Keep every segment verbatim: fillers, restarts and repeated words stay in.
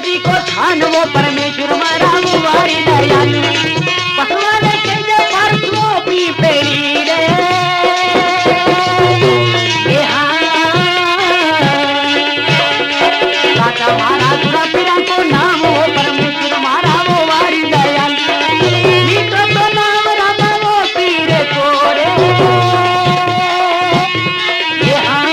जी को थान वो परमेश्वर मारा वो वारी दयाल पसवाने के जे परसो पी पेड़ी रे ए हाँ काका मारा तुरा पीरा को नाम वो परमेश्वर मारा वो वारी दयाल मीठो तो नाम रामा वो पीरे कोरे ए हाँ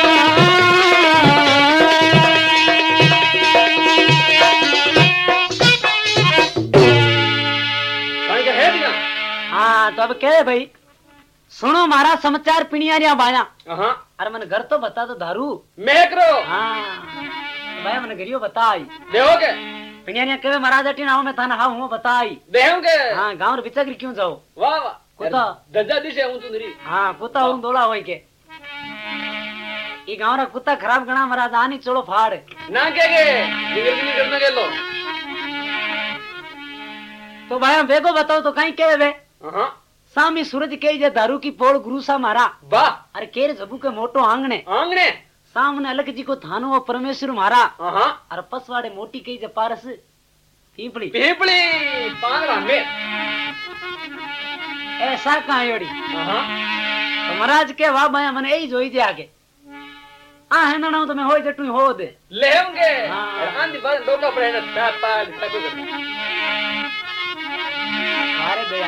हाँ तो अब क्या है भाई सुनो मारा समाचार पिनिया बाया अरे मन घर तो बता दो दारू मैं करो हाँ भाई मन घरियो बताई देहोगे पिनिया कहे महाराज अटी नाव में थाना हाँ हूँ बताई देहोगे हाँ गाँव रे बिचकरी क्यों जाओ वाह वाह कुत्ता दज्जा दिशे हूँ सुंदरी हाँ कुत्ता हूँ दौड़ा हुई के ये गाँव रा कुत्ता खराब गणा महाराज आनी चलो फाड़ ना के गे जिगर की करना के लो तो भाई हम बेगो बताओ तो कहीं के वे हां सामी सूरज के जे दारू की पोड़ गुरु सा मारा वाह अरे केरे जबू के मोटो आंगने आंगने सामने अलग जी को थानो और परमेश्वर मारा हां अरे पसवाड़े मोटी के जे पारस पीपड़ी पीपड़ी पांगरा में ऐसा कहां योड़ी हां तो महाराज के वाह भाई मने यही जोई जे आगे आ है ना ना तो मैं होई जटू हो दे लेंगे हाँ। आंधी बार डोका पड़े ना पापा तको अरे दया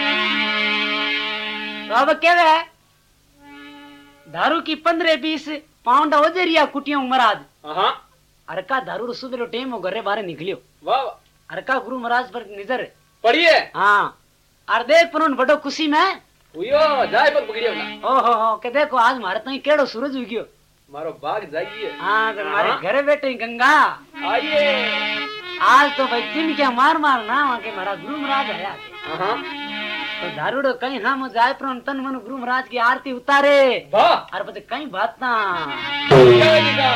तो अब क्या है दारू की पंद्रह बीस पाउंड हो जरिया कुटियों महाराज हां अरे का दारू सुबह टेम हो घरे बाहर निकलियो वाह अरे का गुरु महाराज पर नजर पढ़िए हाँ और देख पर बड़ो खुशी में उयो जाय पर पकड़ियो ना ओहो हो के देखो आज मारे तई केड़ो सूरज उगियो मारो बाग जाइए हाँ तो हमारे घरे बैठे गंगा आइए आज तो भाई दिन क्या मार मार ना वहाँ के महाराज गुरु महाराज आया हां तो दारूडो कहीं हम जाय पर तन मन गुरु महाराज की आरती उतारे वाह और पता कहीं बात ना जाएगा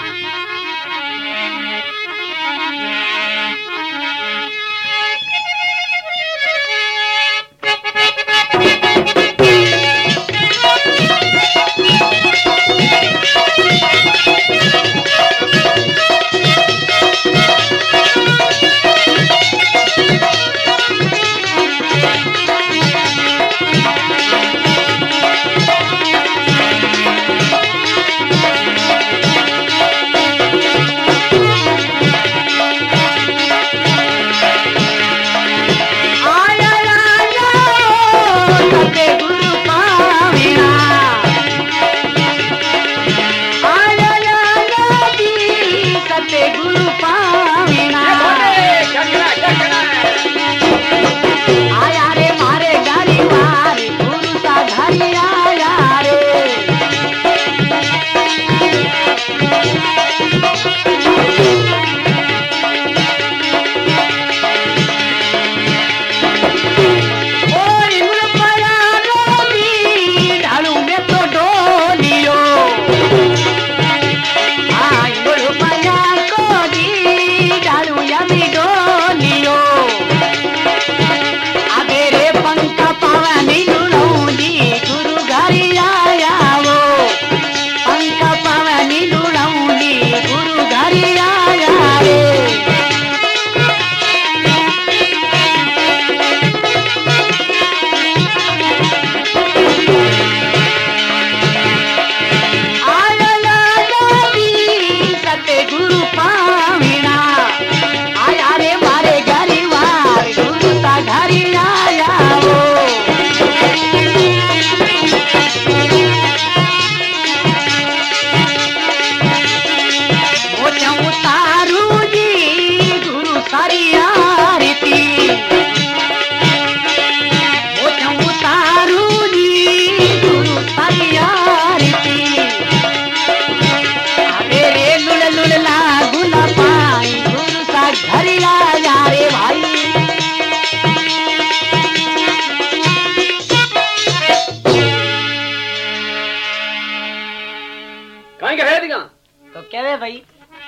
तो क्या है भाई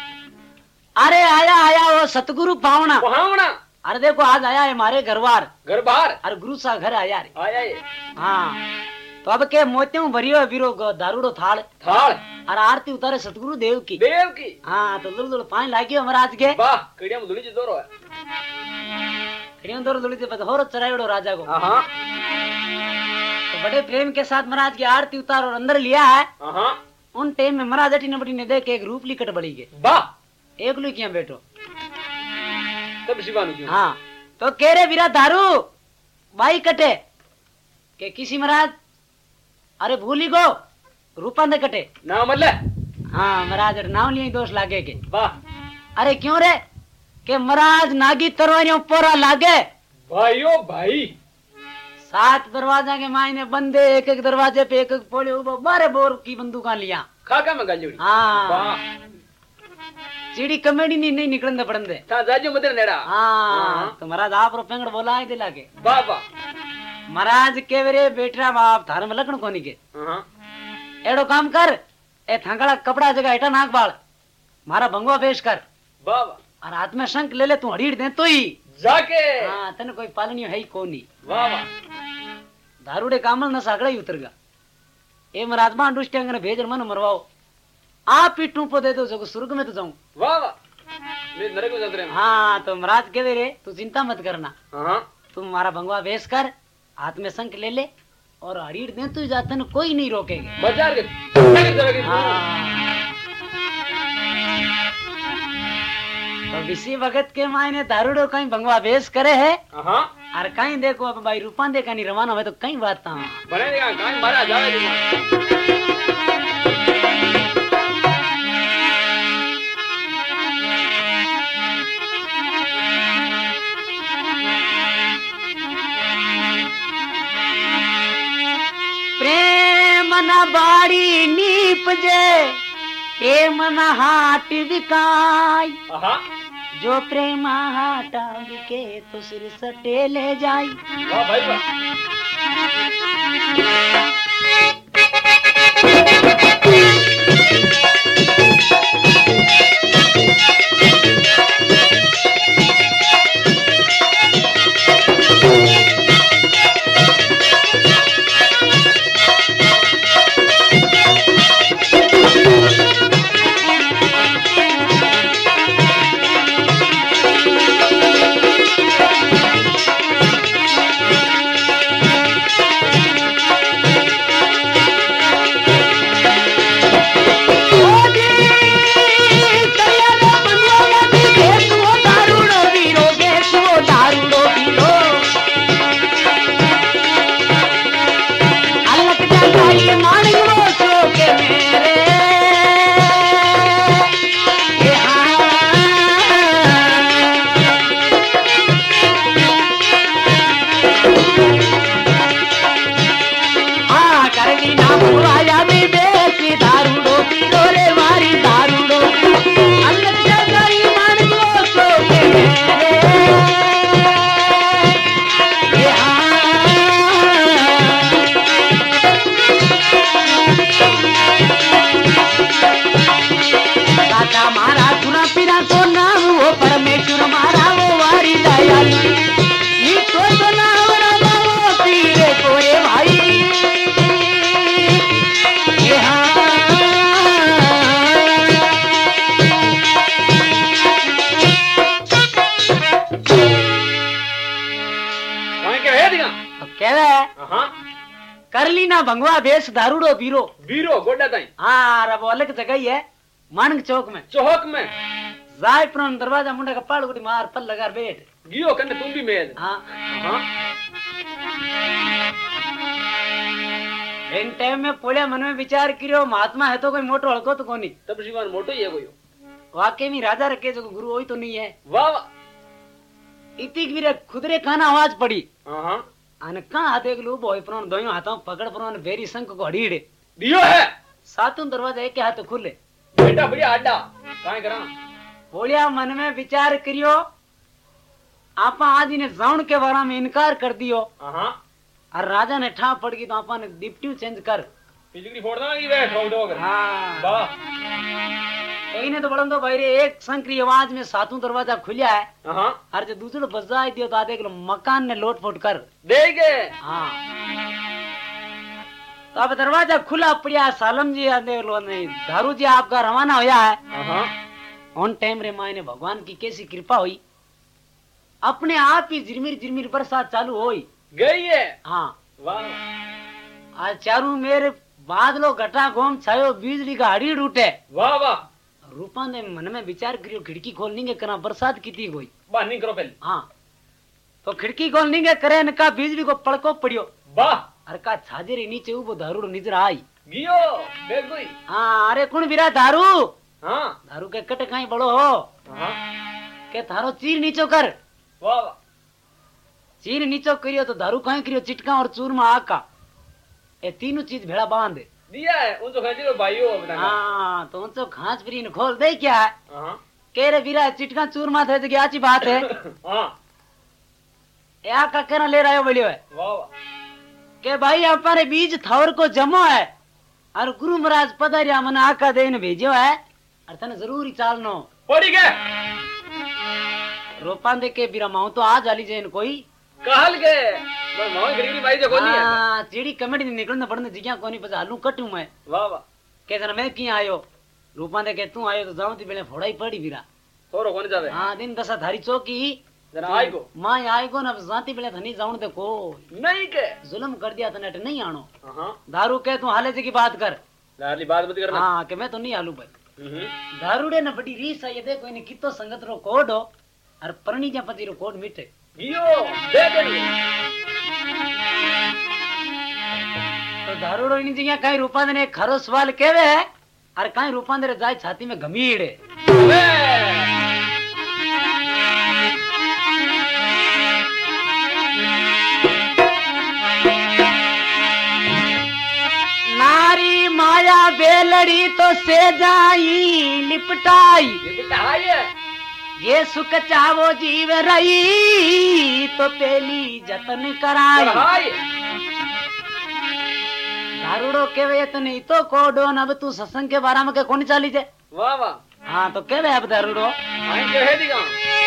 अरे आया आया वो सतगुरु पावना पावना अरे देखो आज आया है हमारे घर बार घर बार अरे गुरु सा घर आया रे आया ये हाँ तो अब के मोतियों भरियो वीरो दारूड़ो थाल थाल और आरती उतारे सतगुरु देव की देव की हाँ तो दुल दुल पानी लागियो महाराज के वाह कड़िया में धुली जोरो है खड़ियों दौर दुली से होरो चराइड़ो राजा को हां तो बड़े प्रेम के साथ महाराज की आरती उतार और अंदर लिया है हां उन टाइम में महाराज अटी नबटी ने देख एक रूप लिकट बड़ी के वाह एक लुकिया बैठो तब शिवानु क्यों हाँ तो कह रे वीरा दारू बाई कटे के किसी महाराज अरे भूली गो रूपा दे कटे ना मल्ले हाँ महाराज नाम लिए दोष लागे के वाह अरे क्यों रे के महाराज नागी तरवारियों पोरा लागे भाइयों भाई सात दरवाजा के मायने बंदे एक एक दरवाजे पे एक एक पोले बारे बोर की बंदूका लिया खाका में गलजोड़ी हाँ वाह सीढ़ी कमेडी नहीं नहीं निकलने पड़ंदे ता जाजो मदर नेड़ा हाँ तो महाराज आप रो पेंगड़ बोला है दिला के वाह वाह महाराज के रे बेटा बाप थार में लखन कोनी के हां एड़ो काम कर ए थांगड़ा कपड़ा जगह हेठा नाक बाल मारा भंगवा पेश कर वाह वाह और हाथ में शंख ले ले तू हड़ीड़ दे तो ही जाके हाँ तने कोई पालनी है ही कोनी वाह वाह दारूड़े कामल न सागड़ा ही उतर गया ए महाराज मान दुष्ट अंगने भेज मन मरवाओ आप ही टूपो दे दो जो स्वर्ग में तो जाऊं वाह वाह मैं नरक में जा रहे हाँ तो महाराज कह दे रे तू चिंता मत करना हां तुम हमारा भंगवा वेश कर हाथ में शंख ले ले और हड़ीड़ दे तू जाते न कोई नहीं रोकेगा बाजार के हाँ। तो इसी वक्त के मायने दारूडो कहीं भंगवा वेश करे है हां और कहीं देखो अब भाई रूपान देखा नहीं रवाना हुए तो कहीं बात था बनेगा कहीं मारा जावे प्रेम न बाड़ी नीप जे प्रेम न हाट विकाई हां जो प्रेम हाटा विके तो सिर सटे ले जाई वाह भाई वाह करली ना भंगवा बेस दारूडो बीरो बीरो गोडा ताई हाँ अब अलग जगह ही है मानक चौक में चौक में जाय पुरान दरवाजा मुंडा का पाड़ गुड़ी मार पल लगा बैठ गियो कने तुम भी मेद हाँ हां इन टाइम में पोलिया मन में विचार करियो महात्मा है तो कोई मोटो हड़को तो कोनी तब शिवान मोटो ही है कोई वाकई में राजा रखे जो गुरु होई तो नहीं है वाह वाह इतनी वीरे खुदरे खाना आवाज पड़ी हां हां अन कहां देख लो बॉय पुरान दोयो हाथों पकड़ पुरान बेरी संक को हड़ीड़े दियो है सातों दरवाजा एक हाथ खुले बेटा बढ़िया आडा काहे करा बोलिया मन में विचार करियो आपा आज इन्हें जाउन के बारे में इनकार कर दियो हां और राजा ने ठा पड़ गई तो आपा ने डिप्टी चेंज कर बिजली फोड़ना की बैठ रोड होकर हां वाह इने तो बड़न तो भाई रे एक संक्री आवाज में सातों दरवाजा खुलिया है हां और जो दूसरा बजाय दियो तो आ देख लो मकान ने लोट फोट कर देगे हां तो अब दरवाजा खुला पड़िया सालम जी आने लो नहीं दारू जी आपका रवाना होया है हाँ ऑन टाइम रे मायने भगवान की कैसी कृपा हुई अपने आप ही झिरमिर झिरमिर बरसात चालू हुई गई है। हाँ वाह आज चारू मेरे बादलो घटा घोम छायो बिजली का हड़ी उठे वाह वाह। रूपा ने मन में विचार करियो खिड़की खोलनी के करा बरसात कितनी कोई वाह नहीं करो पहले। हाँ तो खिड़की खोलनी के करे न का बिजली को पड़को पड़ियो वाह अरे का छाजेरी नीचे उबो दारू निजर आई गियो देख गई। हाँ अरे कौन बिरा दारू हाँ दारू के कट कहीं बड़ो हो हाँ के थारो चीर नीचो कर वाह वाह। चीर नीचो करियो तो दारू कहीं करियो चिटका और चूरमा आका ये तीनों चीज भेड़ा बांध दिया है उन तो खाती लो भाइयों बताना। हाँ तो उनसे खांच फ्री खोल दे क्या है हाँ कह रे बिरा चिटका चूरमा थे तो अच्छी बात है हाँ या का कहना ले रहा है बोलियो है वाह वाह। के भाई हमारे बीज थावर को जमो है और गुरु महाराज पधारिया मन आका देन भेजो है और तने जरूरी चालनो पड़ी गए रोपांदे के बिरा माऊ तो आज आली जैन कोई कहल के बस मोहन गरीबी भाई जो कोनी है। हाँ चीड़ी कमेटी निकलने पड़ने जिज्ञा कोनी पचा आलू कटू मैं वाह वाह। के जना मैं की आयो रूपांदे के तू आयो तो जाऊं ती बेले फोड़ाई पड़ी बिरा थोरो कोनी जावे। हाँ दिन दशा थारी चौकी जरा आई को मां आई को ना जाती बेले थनी जाऊं दे को नहीं के जुल्म कर दिया तने अट नहीं आनो हाँ दारू के तू हाले जी की बात कर लाली बात मत करना। हाँ के मैं तो नहीं आलू भाई हम्म दारूडे न बड़ी रीस है ये देखो इने कितो संगत रो कोड हो और परणी जा पति रो कोड मिटे गियो दे दे। तो दारूडो इनी जगह काई रूपांदे ने खरो सवाल केवे है और काई रूपांदे रे जाय छाती में गमीड़े नारी माया बेलड़ी तो से जाई लिपटाई ये बेटा आई है। ये सुख चावो जीव रही तो पहली जतन कराई हाय दारूडो केवे तने तो कोडो न अब तू सत्संग के बारे में के कोनी चाली जे वाह वाह। हाँ तो केवे अब दारूडो आई के है दिगा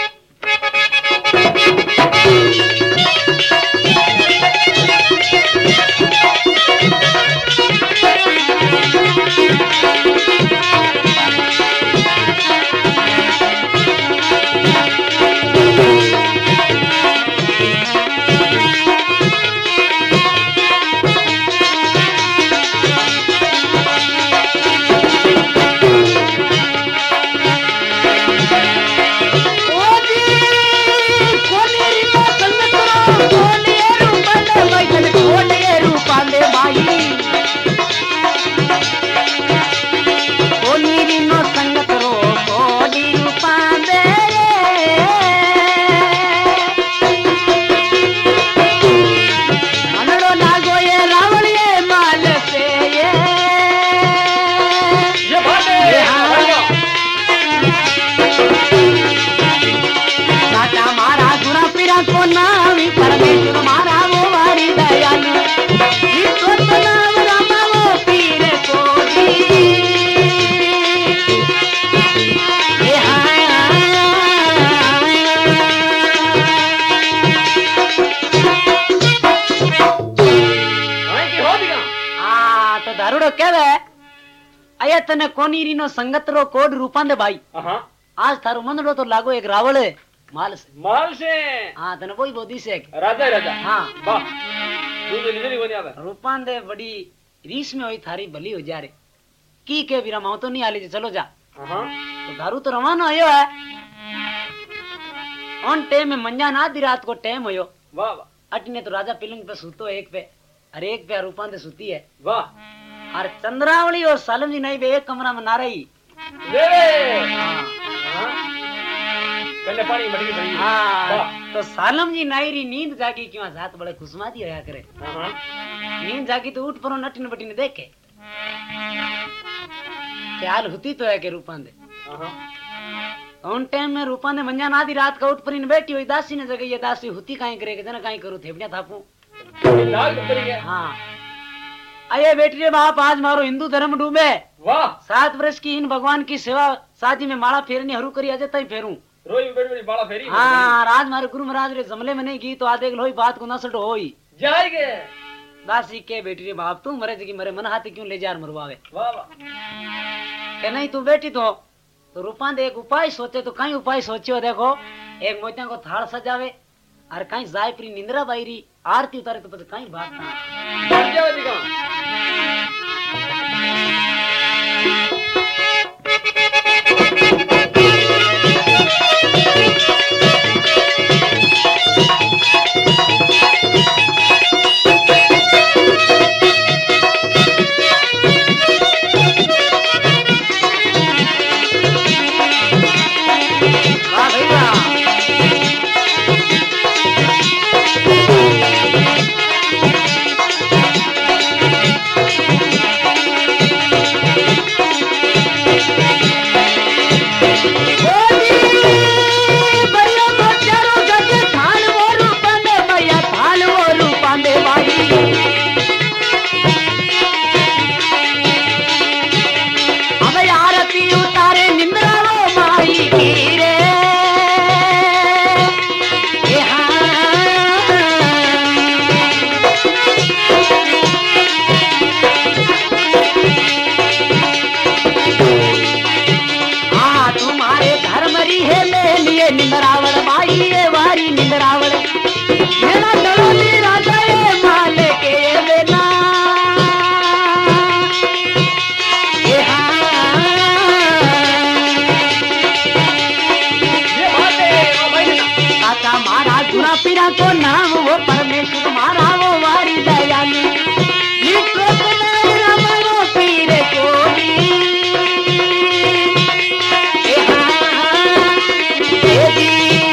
तने कोनी रीनो संगत रो कोड रूपांदे भाई हाँ आज थारो मनड़ो तो लागो एक रावल है माल से माल से हाँ तने वही बोधी से राजा राजा हाँ वाह तू तो निधरी कोनी आवे रूपांदे बड़ी रीस में हुई थारी भली हो जा रे की के बिरा माऊ तो नहीं आली जे चलो जा हाँ तो दारू तो रवाना होयो है ऑन टाइम में मंजा ना दी रात को टाइम होयो वाह वाह। अटने तो राजा पिलंग पे सुतो एक पे अरे एक पे रूपांदे सुती है वाह और चंद्रावली और सालम जी नहीं बे एक कमरा में ना रही ले हाँ हाँ पहले पानी मटकी भरी हाँ वाह। तो सालम जी नायरी नींद जागी क्यों साथ बड़े खुशमाती होया करे हाँ नींद जागी तो उठ परो नटिन बटिन देखे क्या हाल होती तो है के रूपांदे हाँ उन टाइम में रूपांदे मंजा ना दी रात का उठ परीन बैठी हुई दासी ने जगह ये दासी होती काई करे जना काई करू थेपड़िया थापू लाल कपड़े के हाँ अये बेटी रे बाप आज मारो हिंदू धर्म डूबे वाह। सात वर्ष की इन भगवान की सेवा शादी में माला फेरनी हरू करी अजय तई फेरू रोई बेटी बेटी बाला फेरी हाँ राज मारे गुरु महाराज रे जमले में नहीं की तो आधे लोई बात को नसट होई जाएगे दासी के बेटी रे बाप तू मरे जगी मरे मन हाथी क्यों ले जार मरवावे वाह वाह के नहीं तू बेटी तो तो रूपांत एक उपाय सोचे तो कई उपाय सोचियो देखो एक मोतिया को थाल सजावे और कहीं जायप्री निंद्रा बाईरी आरती उतारे तो पता कहीं बात ना बढ़ जाओ दिखा वाह भैया बढ़िया तो चारों गज थाल वो रूपांदे भैया थाल वो रूपांदे भाई अब आरती उतारे निंद्रा वो माई की रे ए हाँ तुम्हारे धर्म री है ले लिए निंद्रावल माई ये वारी निंद्रावल मेरा दरोली राजा ये माल के ये लेना ए ये बात है ओ भाई काका मारा गुना पीरा को नाम वो परमेश्वर मारा वो वारी दयालु नित्य बनाए राम वो पीरे कोई ए हाँ, ए जी।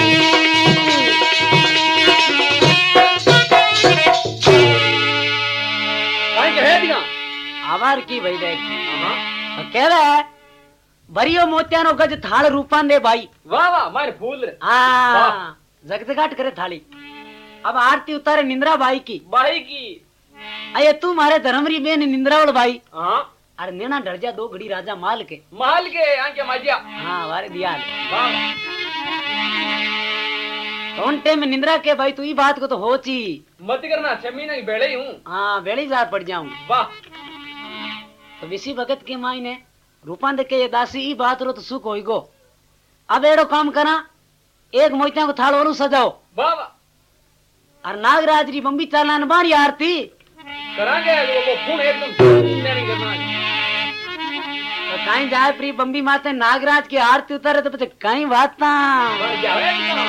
काई कहे दिखा आवार की भाई देख हां तो कह रहा है भरियो मोतिया नो गज थाल रूपान दे भाई वाह वाह मारे फूल रे हाँ जगजगाट करे थाली अब आरती उतारे निंद्रा बाई की भाई की अये तू मारे धर्मरी बेन निंद्रावल भाई हां अरे नेना डर जा दो घड़ी राजा माल के महल के आंके माजिया हाँ वारे दिया वाह वाह तो उन टाइम में निंद्रा के भाई तू ई बात को तो होची मत करना छमीना की बेड़े ही हूं हाँ बेड़ी जार पड़ जाऊं वाह तो विसी भगत के माई ने रूपान दे के ये दासी ई बात रो तो सुख होई गो अब एड़ो काम करा एक मोतिया को थाल और सजाओ वाह वाह और नागराज री बम्बी चालान बारी आरती करांगे वो फोन एकदम नहीं करना तो कहीं जाए प्री बम्बी माते नागराज की आरती उतारे तो पता कहीं बात ना बढ़ जाए दिखा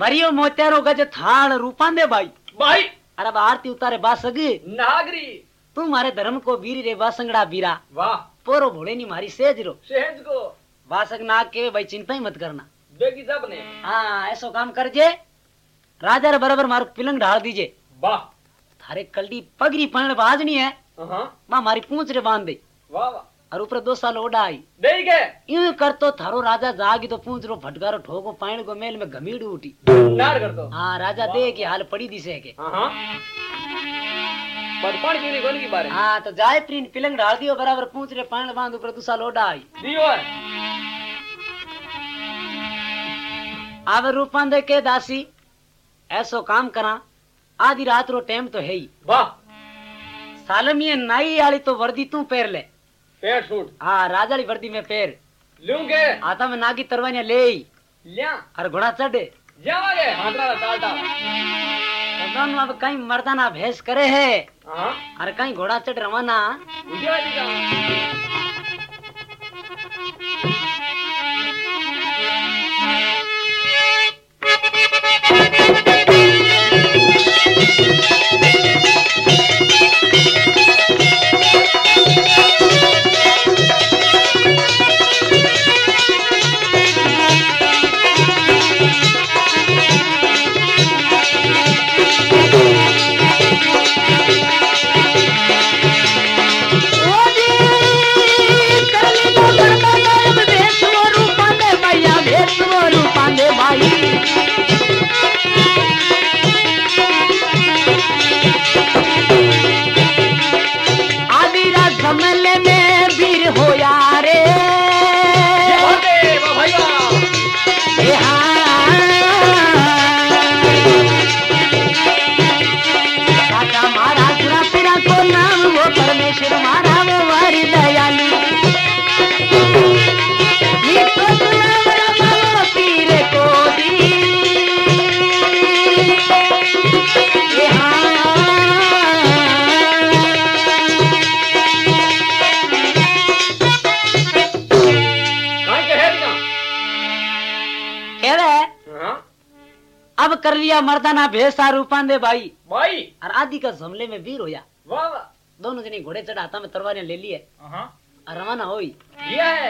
भरियो मोत्यारो गज थाल रूपांदे भाई भाई अरे अब आरती उतारे बासग नागरी तू मारे धर्म को वीर रे बासंगड़ा बीरा वाह पोरो भोले नी मारी सेज रो सहज को बासक नाग के भाई चिंता ही मत करना बेगी सब ने हाँ ऐसो काम कर जे राजा रे बराबर मारो पिलंग ढाल दीजे वाह थारे कल्डी पगड़ी पहन बाजनी है हां मां मारी पूंछ रे बांध दे वाह वाह और ऊपर दो साल ओडा आई दे गए यूं कर तो थारो राजा जागी तो पूंछ रो फटकारो ठोको पानी को मेल में घमीड़ उठी नार कर दो हाँ राजा दे की हाल पड़ी दिसे के हां हां पर पानी पीने कोन की बारे हाँ तो जाए प्रीन पिलंग डाल दियो बराबर पूंछ रे पानी बांध ऊपर दो साल ओडा आई दियो है आवे रूपांदे के दासी ऐसो काम करा आधी रात रो टाइम तो है ही वाह सालमी नाई वाली तो वर्दी तू पैर ले पैर सूट हाँ राजा री वर्दी में पैर लूंगे आता में नागी तरवानिया ले ही लिया और घोड़ा चढ़े जावागे हाथरा टाटा तदन अब कहीं मर्दाना भेस करे है हां और कहीं घोड़ा चढ़ रवाना उजवा दी जा अब कर लिया मर्दाना भेसा रूपांदे भाई भाई और आदि का हमले में वीर होया वाह वाह दोनों जने घोड़े चढ़ा हाथा में तलवारें ले लिए हां और रवाना होई ये है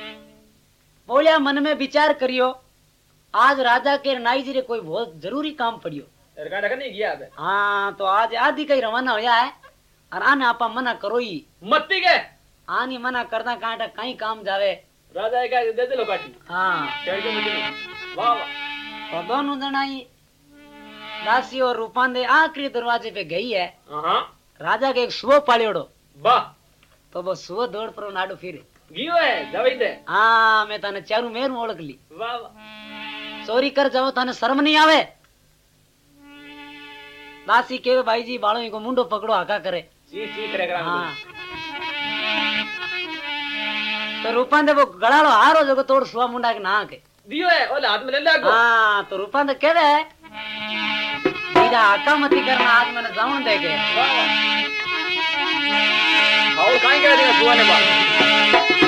बोलिया मन में विचार करियो आज राजा के नाई जी रे कोई बहुत जरूरी काम पड़ियो सरकार का नहीं गया अब हाँ तो आज आदि का ही रवाना होया है और आने आपा मना करो ही मत्ती के आनी मना करदा कांटा कहीं काम जावे राजा का दे दे लो काटी हाँ चढ़ के मुझे वाह वाह तो दोनों जनाई दासी और रूपांदे आखिरी दरवाजे पे गई है हां राजा के एक सुबह पालियोड़ो वाह तो वो सुबह दौड़ पर नाडो फिर गियो है जवई दे हाँ मैं तने चारू मेर में ओळख ली वाह वाह चोरी कर जाओ तने शर्म नहीं आवे दासी के भाई जी बालों को मुंडो पकड़ो हाका करे ची ची करे करा हाँ तो रूपांदे वो गड़ालो हारो जगो तोड़ सुआ मुंडा के ना के दियो है ओले हाथ में ले ले हाँ तो रूपांदे केवे बीजा हाका मती करना आज मैंने जाऊन दे के वाह वाह और काई करे देगा सुआ ने बा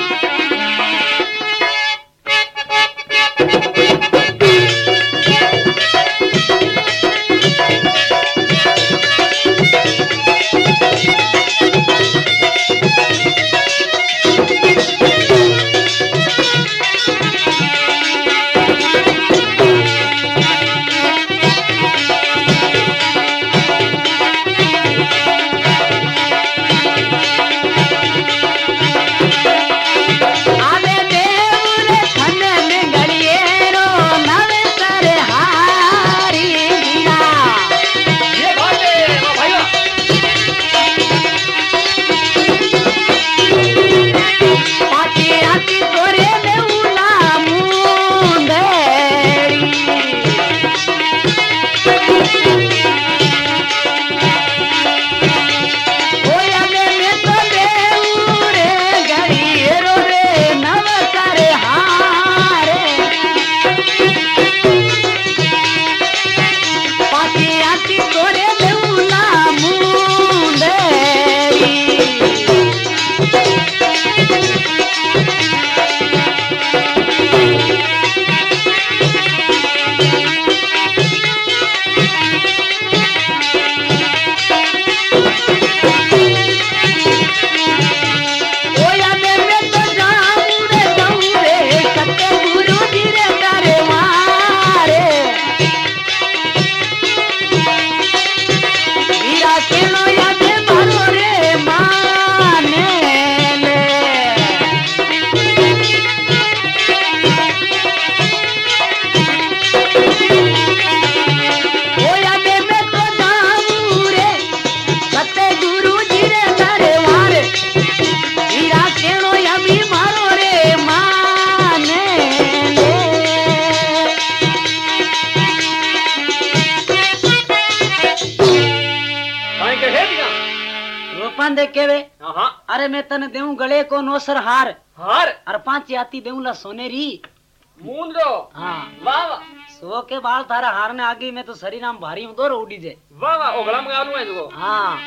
रूपान देख केवे हाँ अरे मैं तने देऊं गले को नौसर हार हार और पांच आती देऊं ला सोनेरी मुंडो हाँ वाह वाह सो के बाल थारा हारने आगे मैं तो शरीर आम भारी हूं दो उड़ी जे वाह वाह ओगला मंगालू है तो हाँ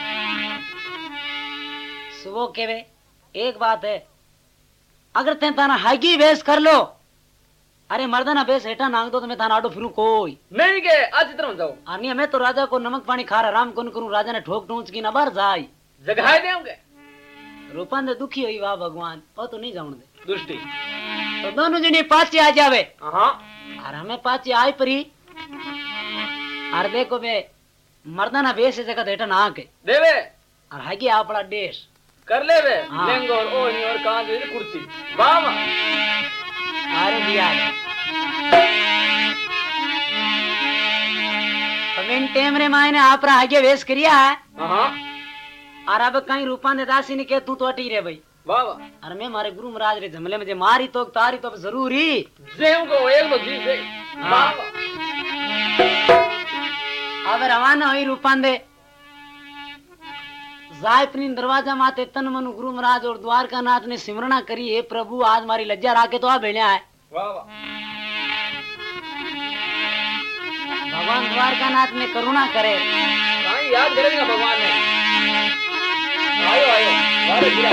सुबह केवे एक बात है अगर ते ताना हागी बेस कर लो अरे मर्दाना बेस हेठा नांग दो तो मैं थाना आडो फिरू कोई नहीं के आज इतना जाओ आनी मैं तो राजा को नमक पानी खा आराम कौन करूं राजा ने ठोक टूंच की ना बार जाई जगह देंगे रूपान दे दुखी हुई वाह भगवान ओ तो नहीं जाऊं दे दुष्टि तो दोनों जने पाचे आ जावे हाँ और हमें पाचे आई परी और देखो बे मर्दाना बेस जगह हेठा ना के देवे और हागी आपड़ा देश कर ले वे हाँ। लेंगे और ओढ़नी और कान की कुर्सी वाह वाह अरे दिया अब इन टेम रे मायने आपरा आगे वेश करिया है हाँ और अब कहीं रूपा ने दासी ने के तू तो अटी रे भाई वाह वाह और मैं मारे गुरु महाराज रे जमले में जे मारी तो तारी तो जरूरी जेम को एक तो जी से वाह वाह अब रवाना हुई रूपान दे जायतनी दरवाजा माते तन मनु गुरु महाराज और द्वारका नाथ ने सिमरना करी हे प्रभु आज मारी लज्जा राखे तो आ भेड़िया है वाह वाह भगवान द्वारका नाथ ने करुणा करे कहीं याद करेगा भगवान ने आयो आयो वारे बुरा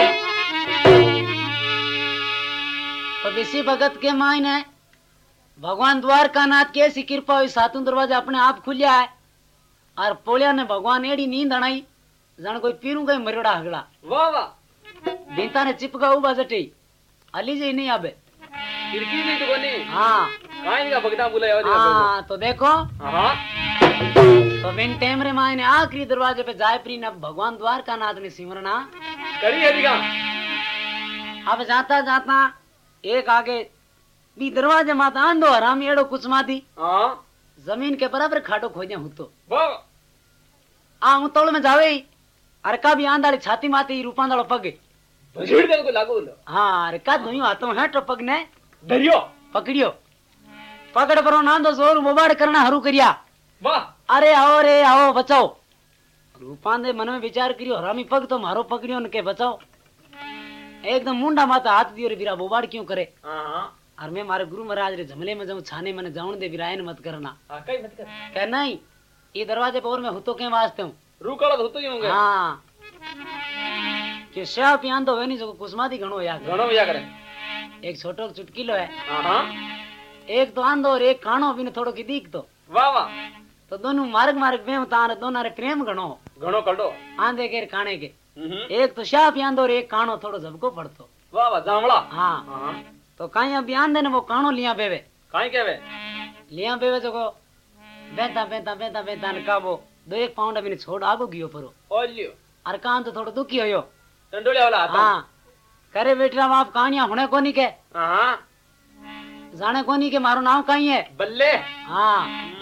तो इसी भगत के मायने भगवान द्वारका नाथ की ऐसी कृपा हुई सातों दरवाजा अपने आप खुलिया है और पोलिया ने भगवान एड़ी नींद अणाई जन कोई पीरू गई मरड़ा हगड़ा वाह वाह दीता ने चिपका उबा जटी अली जी नहीं आबे खिड़की नहीं तो कोनी हाँ कहीं का भगता बुलाया हाँ तो देखो हाँ तो बिन टेम रे मायने आखिरी दरवाजे पे जाय प्री ने भगवान द्वारका नाथ ने सिमरना करी है दिखा अब जाता जाता एक आगे भी दरवाजे माता आंदो हराम एड़ो कुछ माती हाँ जमीन के बराबर खाटो खोजा हूं तो वाह आ हूं तोड़ में जावे अरे का भी आंदाड़ी छाती माते रूपांदाड़ो पग भजूड़ दे को लागू लो हाँ अरे का दुई हाथों है तो पग ने धरियो पकड़ियो पकड़ परो नांदो जोर मोबाड़ करना हरू करिया वाह अरे आओ रे आओ बचाओ रूपांदे मन में विचार करियो हरामी पग तो मारो पकड़ियो न के बचाओ एकदम मुंडा माता हाथ दियो रे बीरा बोबाड़ क्यों करे हाँ और मैं मारे गुरु महाराज रे झमले में जाऊं छाने मैंने जाऊं दे बिरायन मत करना हाँ कहीं मत कर कह नहीं ये दरवाजे पर और मैं हुतो के वास्ते हूँ रूकाला तो ही होंगे हाँ कि शाह पियान तो है नहीं जो कुसमाती घणो या घणो या करे एक छोटो चुटकीलो है हाँ एक तो आंधो और एक कानो भी थोड़ो की दीख तो वाह वाह तो दोनों मार्ग मार्ग में उतार दोनों रे प्रेम घणो घणो कड़ो आंधे के काने के हम्म एक तो शाह पियान और एक कानो थोड़ो झपको पड़तो वाह वाह जामड़ा हाँ हाँ तो कहीं अब आंधे ने वो कानो लिया बेवे कहीं कहवे लिया बेवे जो को बेता बेता बेता बेता ने काबो दो एक पाउंड अभी छोड़ आगो गियो परो ओलियो और कान तो थोड़ो दुखी होयो टंडोले वाला आता हाँ करे बेटा बाप कहानियां होने कोनी के हाँ जाने कोनी के मारो नाम कहीं है बल्ले हाँ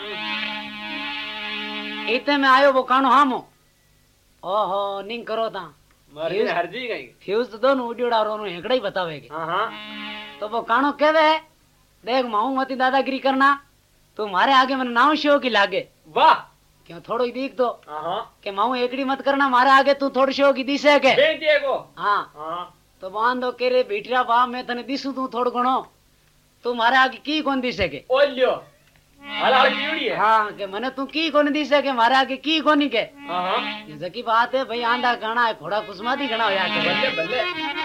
इतने में आयो वो कानो हामो ओहो निंग करो ता मर्जी ने हरजी गई फ्यूज तो दोनों उड़ीड़ा और हेकड़ा ही बतावेगे हाँ हाँ तो वो कानो कहवे देख माऊ मती दादागिरी करना तू मारे आगे मैंने नाव शो की लागे वाह क्यों थोड़ो ही दीख तो हाँ के माऊ एकड़ी मत करना मारे आगे तू थोड़ी शो की दिशे के बेटिए को हाँ हाँ तो बांधो के रे बेटिया बाप मैं तने दिसू तू थोड़ गणो तू मारे आगे की कौन दिशे के ओलियो हाल हाल कीड़ी है हाँ के मने तू की कौन दिशे के मारे आगे की कोनी के हाँ हाँ ये जकी बात है भाई आंधा गणा है घोड़ा कुसमाती गणा होया के बल्ले बल्ले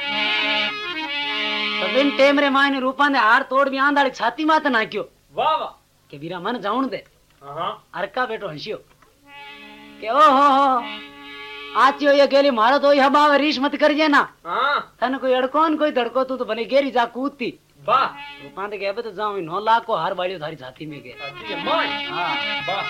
तो बिन टेम रे मायने रूपा ने हार तोड़ भी आंधाड़ी छाती मात नाख्यो वाह वाह के बीरा मन जाउण दे हाँ अरका बेटो हंसियो के ओ हो हो आचियो ये गेली मारो तो ये हबावे रीश मत करजे ना हाँ तन कोई अड़कोन कोई धड़को तू तो बने गेरी जा कूदती वाह रूपांत के अबे तो जाऊं नौ लाख को हार बाड़ियो थारी छाती में के ठीक है माय हाँ वाह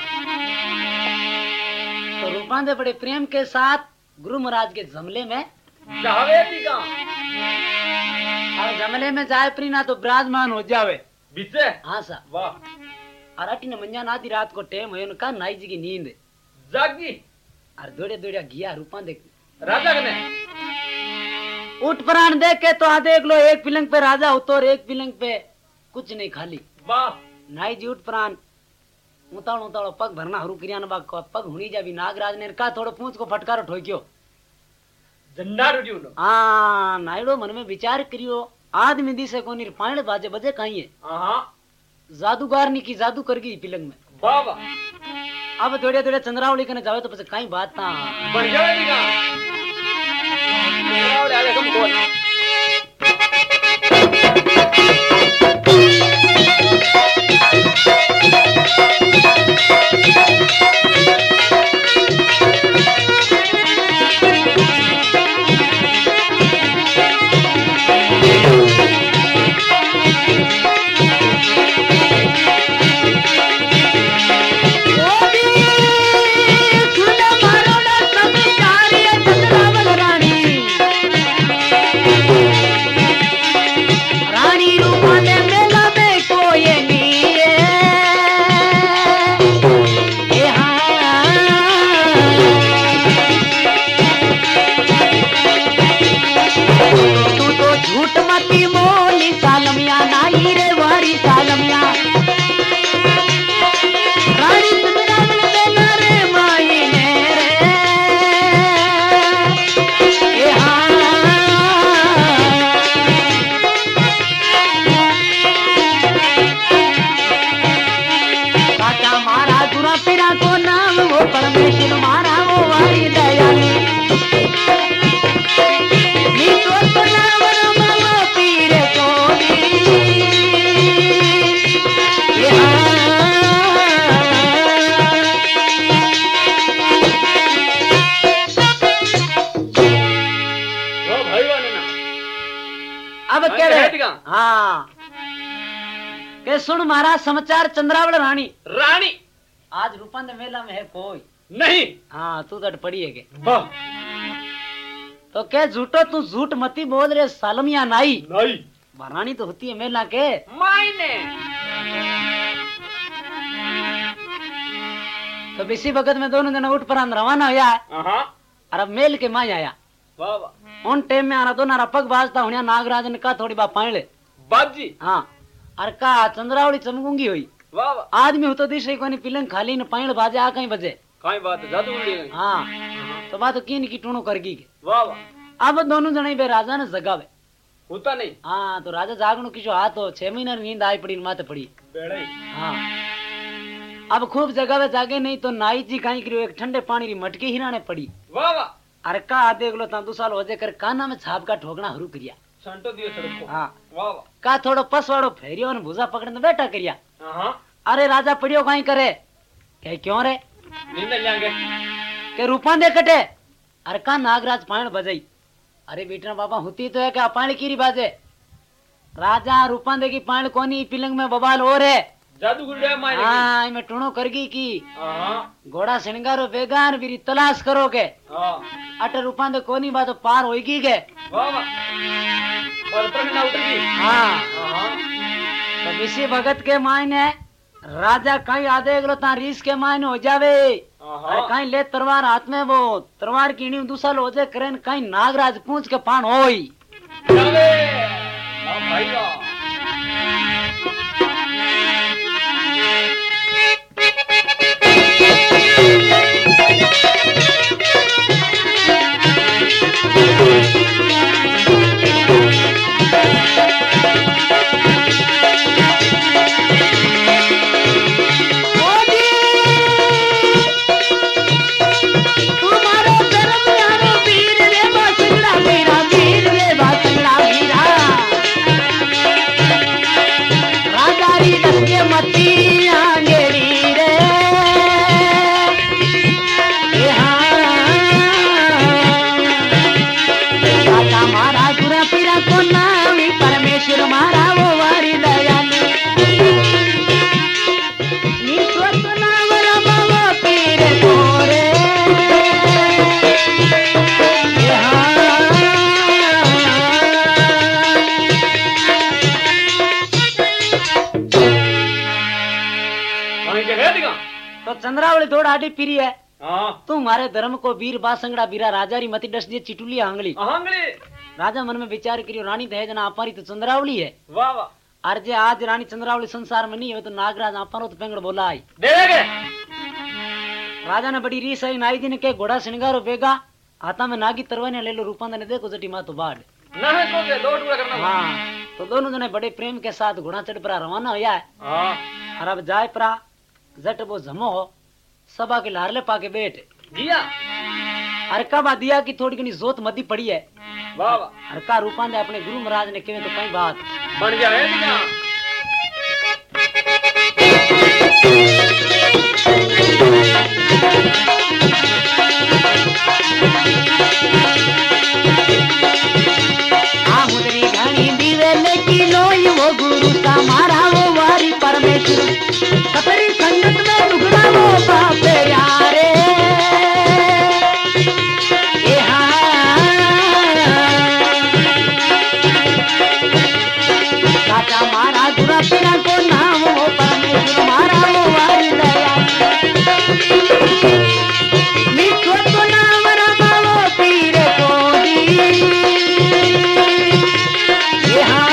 तो रूपांत बड़े प्रेम के साथ गुरु महाराज के जमले में चाहवे दी का और जमले में जाए प्री ना तो विराजमान हो जावे बिचे हाँ सा वाह और अटी ने मंजान आधी रात को टेम हो उनका नाई जी की नींद जागी और दौड़े दौड़े गया रूपा देख राजा ने उठ प्राण देख के तो आ देख लो एक पिलंग पे राजा उतो और एक पिलंग पे कुछ नहीं खाली वाह नाई जी उठ प्राण उताड़ो उताड़ो पग भरना हरू क्रिया बाग पग हुनी जा भी नागराज ने का थोड़ो पूंछ को फटकारो ठोक्यो झंडा टूटी उनो हाँ नायडो मन में विचार करियो आदमी दिसे कोनी पाण बाजे बजे काई है हां जादूगर नी की जादू कर गई फिल्म में वाह वाह अब थोड़े थोड़े चंद्रावली कने जावे तो પછી काई बात ता बढ़ जावे दीगा चंद्रावली आले कम बोल हाँ के सुन महाराज समाचार चंद्रावल रानी रानी आज रूपांत मेला में है कोई नहीं हाँ तू तो पड़ी है के वाह तो क्या झूठो तू झूठ मती बोल रहे सालमिया नाई नहीं रानी तो होती है मेला के मायने तो इसी वक्त में दोनों जन उठ पर रवाना हो जाए हां और अब मेल के माई आया वाह वाह उन टाइम में आना तो नारा पग बाजता हुआ नागराजन का थोड़ी बात पाए बाजी हाँ अरे का चंद्रावली चमकूंगी हुई वाह वाह आदमी हो तो दिशे कोनी पिलंग खाली न पाइण बाजे आ कहीं बजे काई बात है जादू उड़ी गई हाँ तो बात तो किन की टूणो करगी के वाह वाह अब दोनों जने बे राजा ने जगावे होता नहीं हाँ तो राजा जागणो की जो हाथ हो छह महीना नींद आई पड़ी माथे पड़ी बेड़े हाँ अब खूब जगावे जागे नहीं तो नाई जी कहीं करियो एक ठंडे पानी री मटकी हिराने पड़ी वाह वाह अरे का देख लो ता दो साल हो जाए कर काना में छाप का ठोकना हरू करिया संटो दियो सड़को हाँ वाह वाह का थोड़ो पसवाड़ो फेरियो ने भूजा पकड़ने बैठा करिया हां अरे राजा पड़ियो कहीं करे कह क्यों रे नींद लेंगे के रूपा दे कटे अरे का नागराज पाण बजाई अरे बेटा बाबा होती तो है क्या पाणी की बाजे राजा रूपांदे की पाण कोनी पिलंग में बबाल और है जादू गुड़िया मायने हाँ मैं टूणो करगी की हां घोड़ा श्रृंगारो बेगान बीरी तलाश करोगे हां अटे रूपांदे कोनी बात पार होगी के वाह वाह पर पर ना उतरगी हाँ हां तो इसी भगत के मायने राजा कहीं आधे गलो ता रीस के मायने हो जावे अरे कहीं ले तलवार हाथ में वो तलवार की नी दूसरा हो जाए करें कहीं नागराज पूछ के पान होई जावे वाह भाई वाह तो चंद्रावली दौड़ आडी पीरी है हां तुम्हारे धर्म को वीर बासंगड़ा बीरा राजारी मती डस दिए चिटुली आंगली आंगली राजा मन में विचार करियो रानी दहेजना अपारी तो चंद्रावली है वाह वाह अरे जे आज रानी चंद्रावली संसार में नहीं है तो नागराज अपारो तो पेंगड़ बोला आई देगे राजा ने बड़ी रीस आई नाई जी ने के घोड़ा श्रृंगारो बेगा हाथा में नागी तरवाने ले लो रूपांदर ने देखो जटी माँ तो बाढ़ ना है तो दो टुकड़ा करना हाँ तो दोनों जने बड़े प्रेम के साथ घोड़ा चढ़ पर रवाना होया है हाँ और अब जाए परा जट वो जमो हो सभा के लारले पाके बैठ दिया अरका बा दिया की थोड़ी घनी जोत मदी पड़ी है वाह वाह अरका रूपांदे अपने गुरु महाराज ने कहे तो कई बात बन गया है दिया आ मुदरी घनी दिवेले की लोई वो गुरु सा मारा वो वारी परमेश्वर कपरी संगत में दुगड़ा वो बाप यारे ए हाँ मारा गुरा पीरा को नाम वो परमेश्वर मारा वो वारी दया निको तो नाम रमा वो पीरे को दी ये हाँ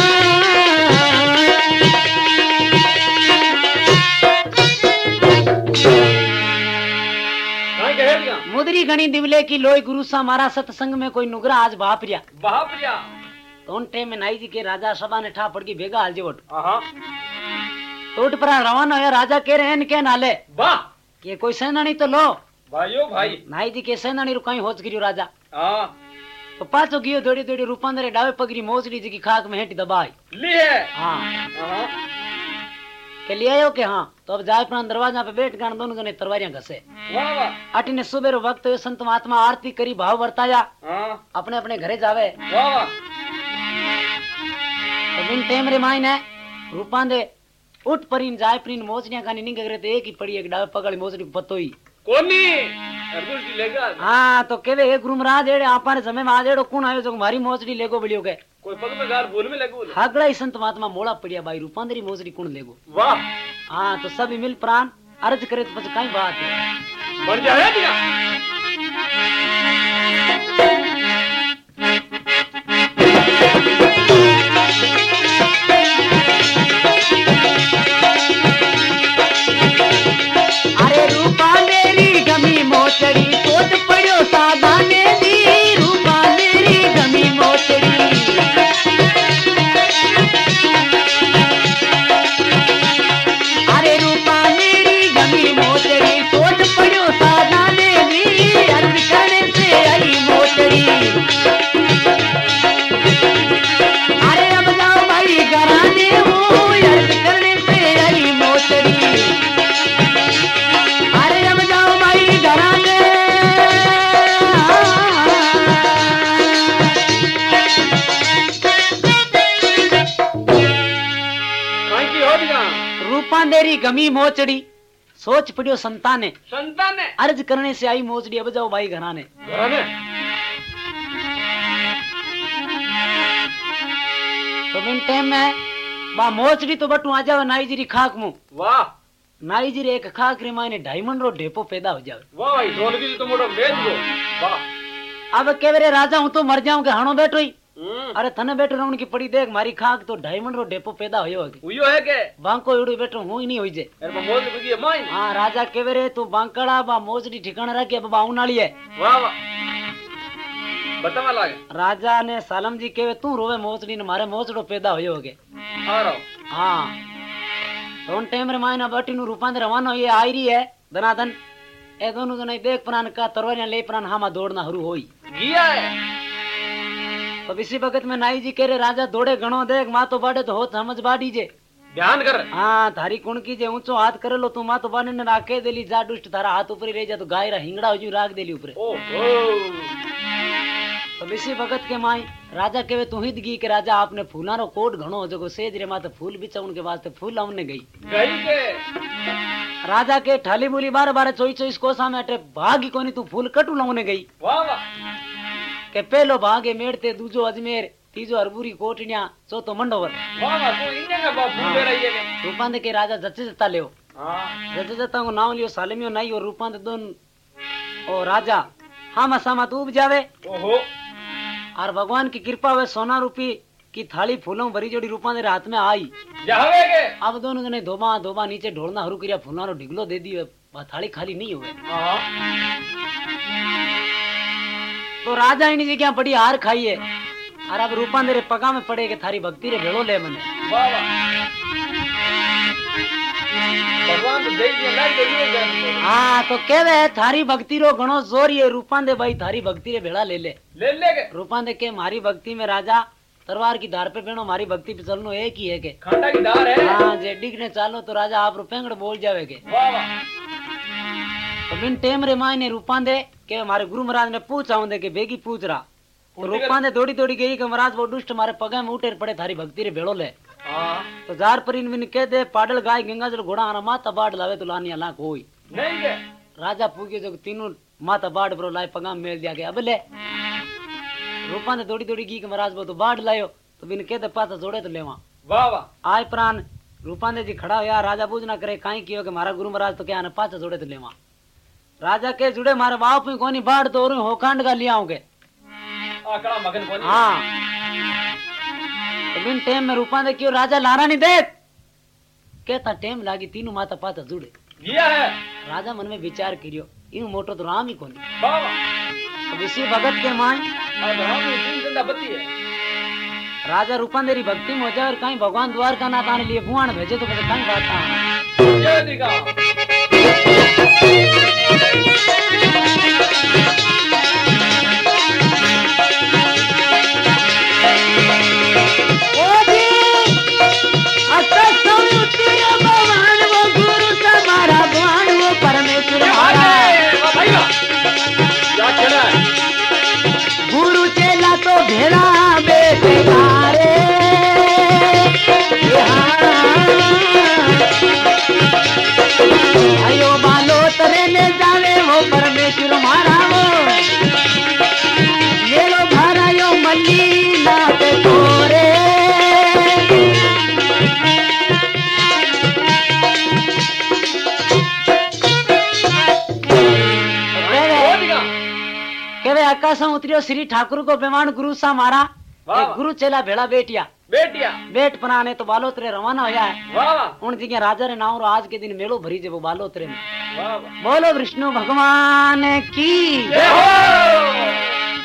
कहीं कह दिया मुदरी घनी दिवले की लोई गुरु सा मारा सत्संग में कोई नुगरा आज बापरिया बाप रिया तो उन टाइम में नाई जी के राजा सभा ने ठा पड़ की भेगा हाल जी वोट हाँ तो उठ पर रवाना होया राजा कह रहे हैं के नाले वाह कि कोई सेनानी तो लो भाइयों भाई नाई जी के सेनानी रुकाई होच गिरियो राजा हाँ तो पाछो गियो दौड़ी दौड़ी रूपांदरे डावे पगरी मोजड़ी जी की खाक में हेटी दबाई ली है हाँ हाँ के लिए आयो के हाँ तो अब जाए प्राण दरवाजा पे बैठ गए दोनों जने तरवारियां घसे वाह वाह अटी ने सुबह वक्त हुए संत महात्मा आरती करी भाव वर्ताया हाँ अपने अपने घरे जावे वाह वाह तो बिन टेम रे मायने रूपांदे उठ परीन जाए प्रीन मोजड़ियां कानी निंग गरे तो एक ही पड़ी एक डावे पगड़ी मोजड़ी को पतो ही कोनी अर्जुन जी लेगा हाँ तो केवे एक गुरु महाराज एड़े आपाने समय में आजेड़ो कौन आयो जो मारी मोजड़ी लेगो बलियो के कोई पग में गार भूल में लगू हागड़ा ही संत महात्मा मोड़ा पड़िया भाई रूपांदरी मोजड़ी कौन लेगो वाह हाँ तो सब मिल प्राण अर्ज करे तो कई बात है बन गया है दिया अरे रूपा मेरी गमी मोचड़ी सोच पड़ो सादाने दी रूपा मेरी गमी मोचड़ी अरे रूपा मेरी गमी मोचड़ी सोच पड़ो सादाने दी अर्ज करने से आई मोचड़ी अरे अब जाओ भाई घराने हो अर्ज करने से आई मोचड़ी अरे अब जाओ भाई घराने कहीं की हो दिया रूपांदेरी गमी मोचड़ी सोच पड़ियो संताने संतान ने अर्ज करने से आई मोचड़ी अब जाओ भाई घराने घराने तो बिन टाइम में बा मोचड़ी तो बटू आ जावे नाई जीरी खाक मुंह वाह नाई जीरी एक खाक रे मायने डायमंड रो ढेपो पैदा हो जावे वाह भाई ढोलकी जी तो मोटो मेज गो वाह अब केवरे राजा हूं तो मर जाऊं के हाणो बैठो ही हम्म अरे थने बैठो रहूं की पड़ी देख मारी खाक तो डायमंड रो ढेपो पैदा होयो होगी उयो है के बांको एड़ो बैठो हूं ही नहीं होई जे अरे मोज बगी माइन हाँ राजा केवरे तू बांकड़ा बा मोजड़ी ठिकाना रखे बाबा आउनाली है वाह वाह बतावा लागे राजा ने सालम जी केवे तू रोवे मोचड़ी ने मारे मोचड़ो पैदा होयो होगे आ रहा हाँ तो उन टाइम रे मायना बटी नु रूपांतर रवानो ये आई रही है धनाधन ए दोनों जने देख प्राण का तरवारियां ले प्राण हामा दौड़ना हरू होई गिया है तो इसी वक्त में नाई जी कह रहे राजा दौड़े घणो देख माँ तो बाड़े तो हो समझ बाड़ी जे ध्यान कर हाँ थारी कुण की जे ऊंचो हाथ करे लो तू माँ तो बाने ने राखे देली जा दुष्ट थारा हाथ ऊपर ही रह जा तो गाय रा हिंगड़ा हो जू राख देली ऊपर ओ ओ तो इसी वक्त के माई राजा केवे तू हित गी के राजा आपने फूला रो कोट घणो जो सेज रे माते फूल बिचा उनके वास्ते फूल लाउने गई गई के राजा के ठाली मूली बार बार चोई चोईस कोसा में अटे भागी कोनी तू फूल कटू लाउने गई वाह वाह के पहलो भागे मेड़ते दूजो अजमेर तीजो अरबुरी कोटनिया चौथो मंडोवर वाह वाह तू इन्ने का बाप फूल ले रही है रूपांत के राजा जचे जता लियो हां जचे जता को नाम लियो सालमियो नहीं और रूपांत दोन ओ राजा हामा सामा तू जावे ओहो और भगवान की कृपा वे सोना रूपी की थाली फूलों भरी जोड़ी रूपांत हाथ में आई जावे के अब दोनों जने धोबा धोबा नीचे ढोलना हरू किया फूलों रो ढिगलो दे दी थाली खाली नहीं हुए हां तो राजा इन जगह बड़ी हार खाई है और अब रूपा तेरे पगा में पड़े के थारी भक्ति रे भेड़ो ले मने। वाह वाह भगवान तो दे दिया लाई दे। हाँ तो केवे थारी भक्ति रो घणो जोर ये रूपा दे भाई थारी भक्ति रे भेड़ा ले ले ले ले के रूपा दे के मारी भक्ति में राजा तलवार की धार पे बेनो मारी भक्ति पे चलनो एक ही है के खांडा की धार है। हाँ जे डिगने चालो तो राजा आप रुपेंगड़ बोल जावे के। वाह वाह तो बिन टेम रे मायने रूपा दे के हमारे गुरु महाराज ने पूछा दे के बेगी पूछ रहा तो रूपा दे दौड़ी दौड़ी गई कि महाराज वो दुष्ट मारे पगे में उठे पड़े थारी भक्ति रे भेड़ो ले। हाँ तो जार पर इन कह दे पाडल गाय गंगा जल घोड़ा आना माता बाढ़ लावे तो लानी अला कोई नहीं के राजा पूछे जो तीनों माता बाढ़ पर लाए पगा में मेल दिया गया अब ले रूपा ने दौड़ी दौड़ी की कि महाराज वो तो बाढ़ लायो तो बिन कह दे पाता जोड़े तो लेवा। वाह वाह आय प्राण रूपा ने जी खड़ा हो यार राजा बूझ ना करे काई कियो कि मारा गुरु महाराज तो क्या पाचा जोड़े तो लेवा। राजा के जुड़े मारे बाप में कोनी बाढ़ तो और होकांड का लिया होगे आकड़ा मगन कोनी। हाँ तो बिन टेम में रूपा ने क्यों राजा लारा नहीं दे कहता टेम लागी तीनों माता पाता जुड़े लिया है। राजा मन में विचार करियो इन मोटो तो राम ही कोनी। वाह वाह तो इसी भगत के माय अब राम ने तीन जिंदा बत्ती है। राजा रूपा देरी भक्ति में हो जाए और कहीं भगवान द्वार का नाथ आने लिए भुआन भेजे तो कहीं कहीं बात ना जय दिखा गुरु चेला तो भेड़ा बेटे मारे आयो बालो तरे ने जावे वो परमेश्वर मारा वो ये लो भरायो मल्ली ना पे तोरे आकाश उतरियो श्री ठाकुर को बेमान गुरु सा मारा गुरु चेला भेड़ा बेटिया बेटिया बेट पनाने तो बालोतरे रवाना होया है। वाह उन जगह राजा रे नाम रो आज के दिन मेलो भरी जे वो बालोतरे में। वाह बोलो विष्णु भगवान की जय हो।